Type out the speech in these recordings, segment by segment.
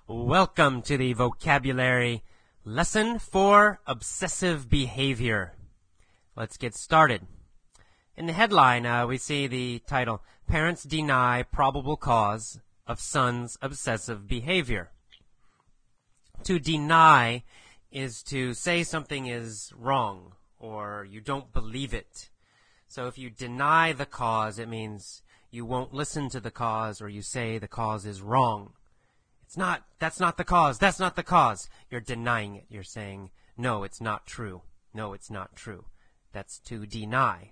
Welcome to the vocabulary lesson for obsessive behavior. Let's get started. In the headline, we see the title, Parents Deny Probable Cause of Son's Obsessive Behavior. To deny is to say something is wrong or you don't believe it. So if you deny the cause, it means you won't listen to the cause or you say the cause is wrong. That's not the cause. That's not the cause. You're denying it. You're saying, no, it's not true. No, it's not true. That's to deny,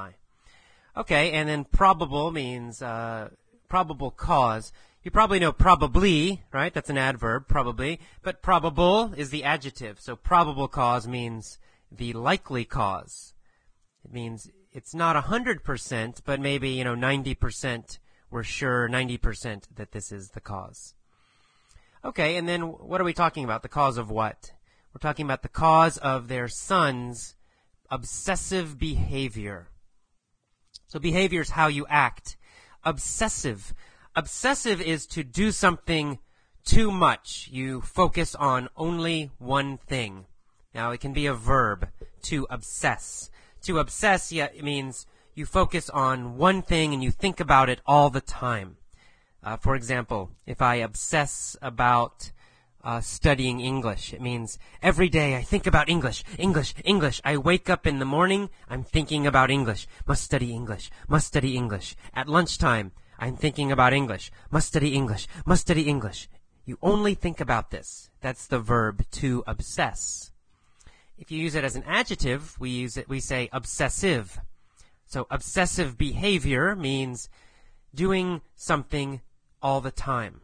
Okay, and then probable means, probable cause. You probably know probably, right? That's an adverb, probably. But probable is the adjective. So probable cause means the likely cause. It means it's not 100%, but maybe, 90% we're sure, 90% that this is the cause. Okay, and then what are we talking about? The cause of what? We're talking about the cause of their son's obsessive behavior. So behavior is how you act. Obsessive. Obsessive is to do something too much. You focus on only one thing. Now, it can be a verb, to obsess. To obsess, it means you focus on one thing and you think about it all the time. For example, if I obsess about studying English, it means every day I think about English. I wake up in the morning, I'm thinking about English. Must study English. At lunchtime, I'm thinking about English. Must study English. You only think about this. That's the verb to obsess. If you use it as an adjective, we say obsessive. So obsessive behavior means doing something all the time.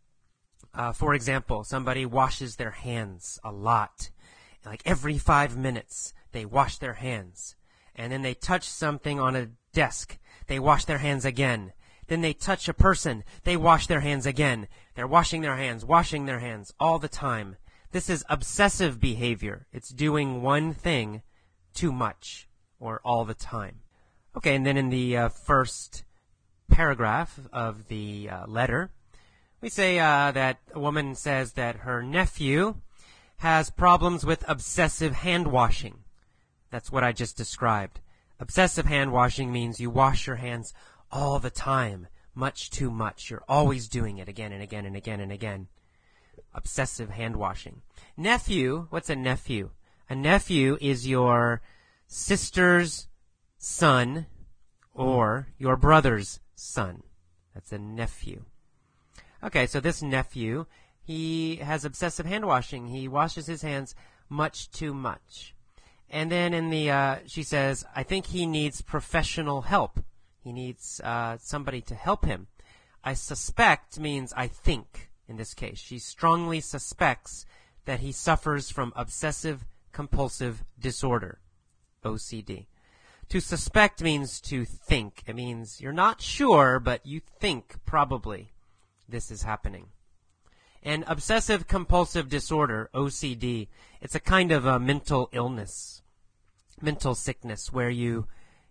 For example, somebody washes their hands a lot. Like every 5 minutes, they wash their hands. And then they touch something on a desk. They wash their hands again. Then they touch a person. They wash their hands again. They're washing their hands all the time. This is obsessive behavior. It's doing one thing too much or all the time. Okay, and then in the first paragraph of the letter, we say that a woman says that her nephew has problems with obsessive hand washing. That's what I just described. Obsessive hand washing means you wash your hands all the time, much too much. You're always doing it again and again and again and again. Obsessive hand washing. Nephew, what's a nephew? A nephew is your sister's son or your brother's son. That's a nephew. Okay, so this nephew, he has obsessive hand washing. He washes his hands much too much. And then in the, she says, I think he needs professional help. He needs somebody to help him. I suspect means I think in this case. She strongly suspects that he suffers from obsessive compulsive disorder, OCD. To suspect means to think. It means you're not sure, but you think probably this is happening. And obsessive compulsive disorder, OCD, it's a kind of a mental illness, mental sickness where you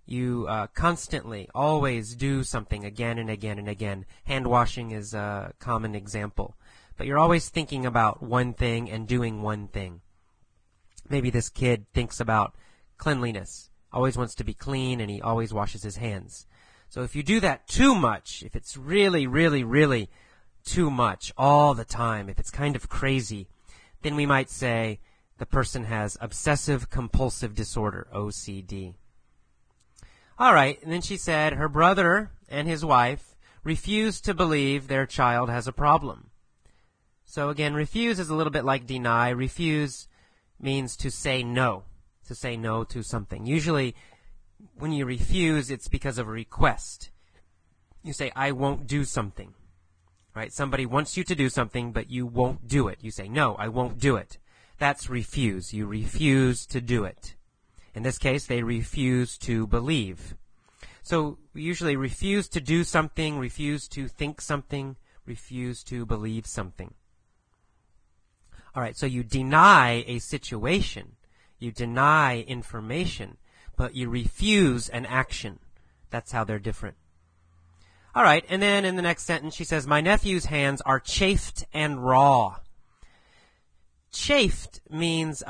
constantly always do something again and again and again. Hand washing is a common example. But you're always thinking about one thing and doing one thing. Maybe this kid thinks about cleanliness. Always wants to be clean, and he always washes his hands. So if you do that too much, if it's really, really, really too much all the time, if it's kind of crazy, then we might say the person has obsessive compulsive disorder, OCD. All right, and then she said her brother and his wife refuse to believe their child has a problem. So again, refuse is a little bit like deny. Refuse means to say no. To say no to something. Usually, when you refuse, it's because of a request. You say, I won't do something. Right? Somebody wants you to do something, but you won't do it. You say, no, I won't do it. That's refuse. You refuse to do it. In this case, they refuse to believe. So, we usually refuse to do something, refuse to think something, refuse to believe something. All right, so you deny a situation. You deny information, but you refuse an action. That's how they're different. All right, and then in the next sentence she says, my nephew's hands are chafed and raw. Chafed means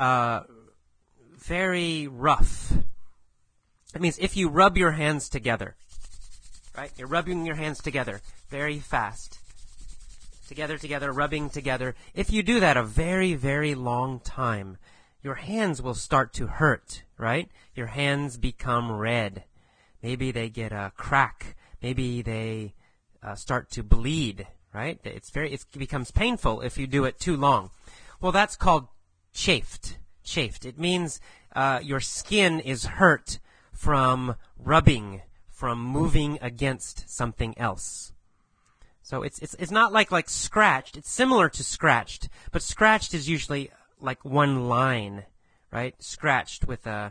very rough. It means if you rub your hands together, right? You're rubbing your hands together very fast. Together, rubbing together. If you do that a very, very long time, your hands will start to hurt, right? Your hands become red. Maybe they get a crack. Maybe they start to bleed, right? It becomes painful if you do it too long. Well, that's called chafed. Chafed. It means your skin is hurt from rubbing, from moving against something else. So it's not like scratched. It's similar to scratched, but scratched is usually like one line, right? Scratched with a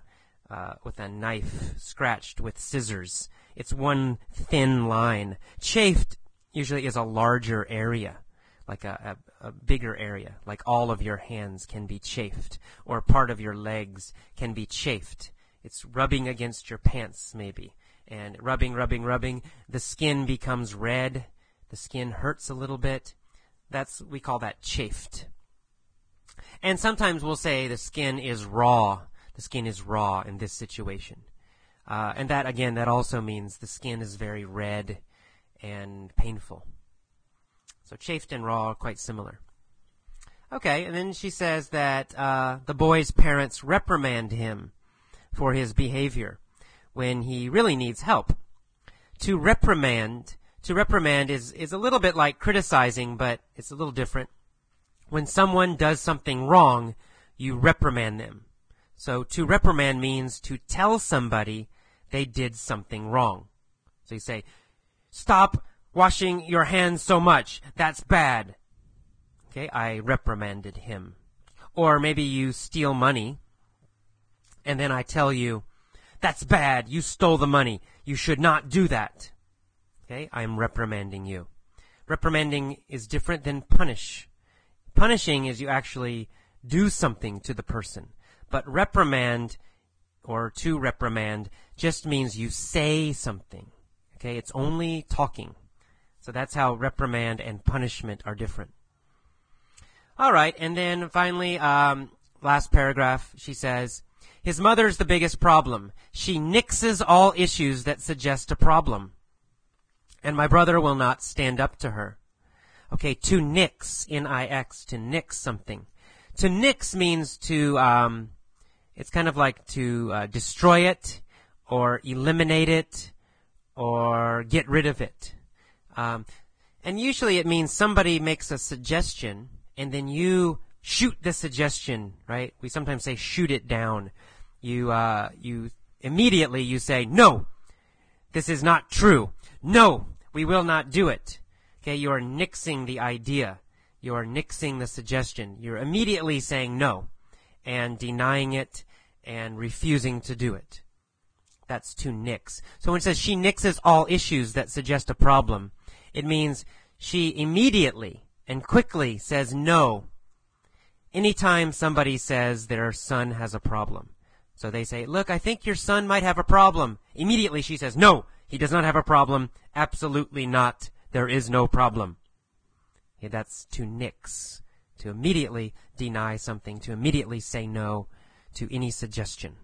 knife, scratched with scissors. It's one thin line. Chafed usually is a larger area, like a bigger area, like all of your hands can be chafed, or part of your legs can be chafed. It's rubbing against your pants, maybe. And rubbing, the skin becomes red. The skin hurts a little bit. We call that chafed. And sometimes we'll say the skin is raw. The skin is raw in this situation. And that, again, that also means the skin is very red and painful. So chafed and raw are quite similar. Okay, and then she says that the boy's parents reprimand him for his behavior when he really needs help. To reprimand is a little bit like criticizing, but it's a little different. When someone does something wrong, you reprimand them. So to reprimand means to tell somebody they did something wrong. So you say, stop washing your hands so much. That's bad. Okay, I reprimanded him. Or maybe you steal money, and then I tell you, that's bad. You stole the money. You should not do that. Okay, I'm reprimanding you. Reprimanding is different than punish. Punishing is you actually do something to the person. But reprimand, or to reprimand, just means you say something. Okay, it's only talking. So that's how reprimand and punishment are different. All right, and then finally, last paragraph, she says, his mother's the biggest problem. She nixes all issues that suggest a problem. And my brother will not stand up to her. Okay, to nix, N-I-X, to nix something. To nix means to, it's kind of like to destroy it, or eliminate it, or get rid of it. And usually it means somebody makes a suggestion, and then you shoot the suggestion, right? We sometimes say shoot it down. You immediately you say, no, this is not true. No, we will not do it. Okay, you are nixing the idea. You are nixing the suggestion. You're immediately saying no and denying it and refusing to do it. That's to nix. So when it says she nixes all issues that suggest a problem, it means she immediately and quickly says no anytime somebody says their son has a problem. So they say, look, I think your son might have a problem. Immediately she says, no, he does not have a problem. Absolutely not. There is no problem. Okay, that's to nix, to immediately deny something, to immediately say no to any suggestion.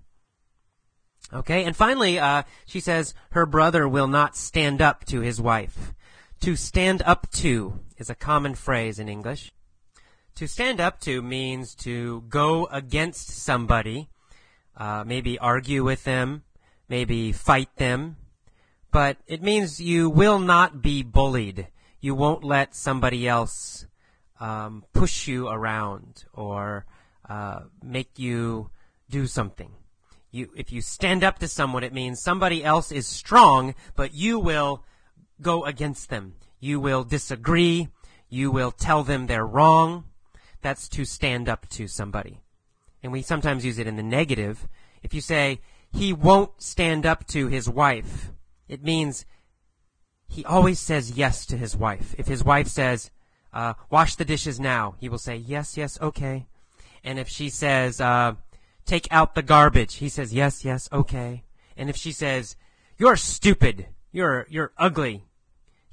Okay, and finally, she says her brother will not stand up to his wife. To stand up to is a common phrase in English. To stand up to means to go against somebody, maybe argue with them, maybe fight them, but it means you will not be bullied. You won't let somebody else push you around or make you do something. If you stand up to someone, it means somebody else is strong, but you will go against them. You will disagree. You will tell them they're wrong. That's to stand up to somebody. And we sometimes use it in the negative. If you say, he won't stand up to his wife, it means he always says yes to his wife. If his wife says, wash the dishes now, he will say, yes, okay. And if she says, take out the garbage, he says, yes, okay. And if she says, you're stupid, you're ugly,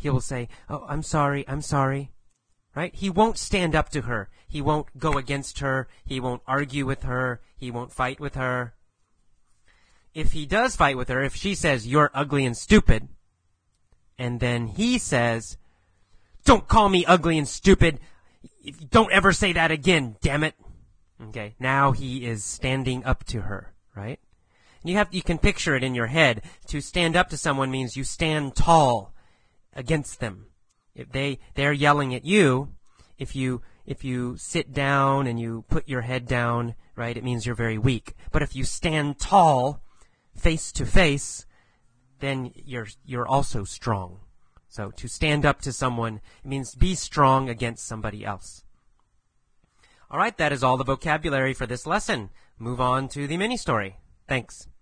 he will say, "Oh, I'm sorry, I'm sorry." Right? He won't stand up to her. He won't go against her. He won't argue with her. He won't fight with her. If he does fight with her, if she says, "You're ugly and stupid," and then he says, "Don't call me ugly and stupid. Don't ever say that again, damn it." Okay, now he is standing up to her, right? And you can picture it in your head. To stand up to someone means you stand tall against them. If they're yelling at you, if you sit down and you put your head down, right, it means you're very weak. But if you stand tall, face to face, then you're also strong. So to stand up to someone, it means be strong against somebody else. All right, that is all the vocabulary for this lesson. Move on to the mini story. Thanks.